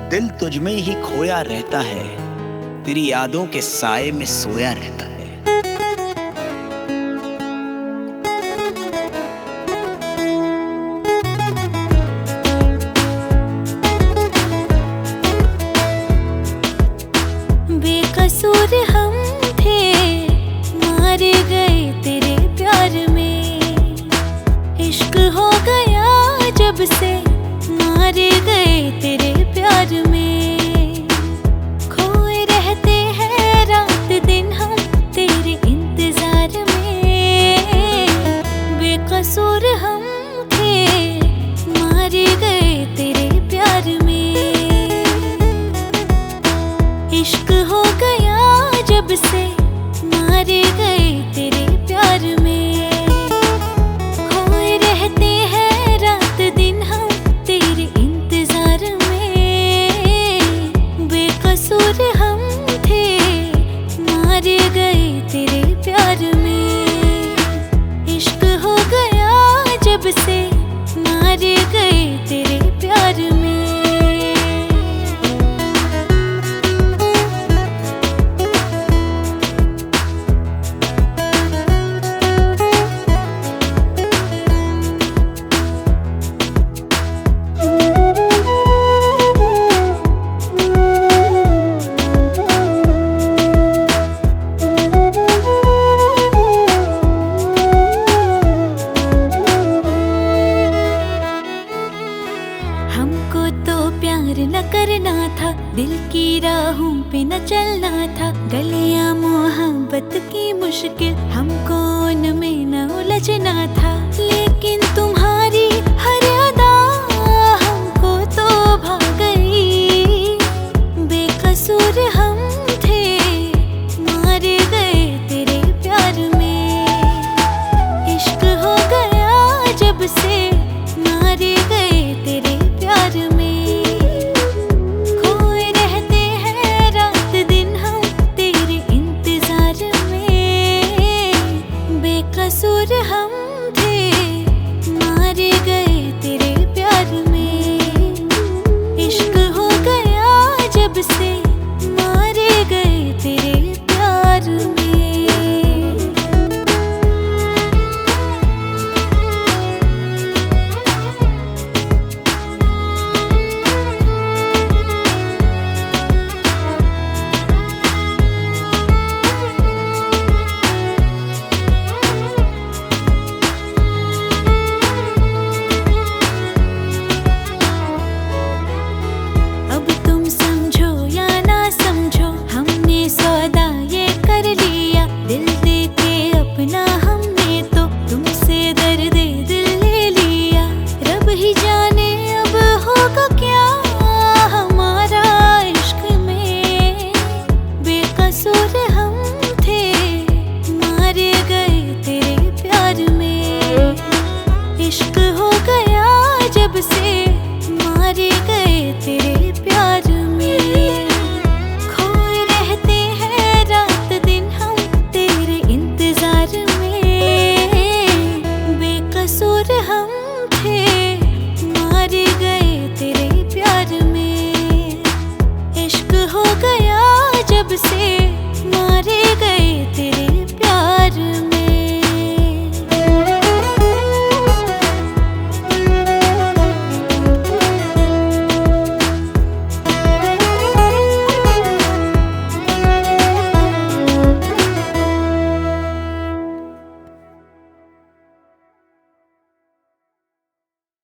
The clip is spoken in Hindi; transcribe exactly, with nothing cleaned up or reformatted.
दिल तुझ में ही खोया रहता है, तेरी यादों के साए में सोया रहता है। बेकसूर हम थे, मारे गए तेरे प्यार में। इश्क हो गया जब से, मारे गए तेरे प्यार में। खोए रहते हैं रात दिन हम तेरे इंतजार में। बेकसूर हम थे, मारे गए तेरे प्यार में। इश्क हो गया जब से, मारे गए तेरे प्यार में। खोए रहते हैं रात दिन हम तेरे इंतजार में। बेकसूर हम थे, मारे गए तेरे प्यार में। इश्क हो गया जब से, मारे गए तेरे प्यार में। हमको तो प्यार न करना था, दिल की राहों पे न चलना था। गलियां मोहब्बत की मुश्किल, हमको उनमें न उलझना था। लेकिन तुम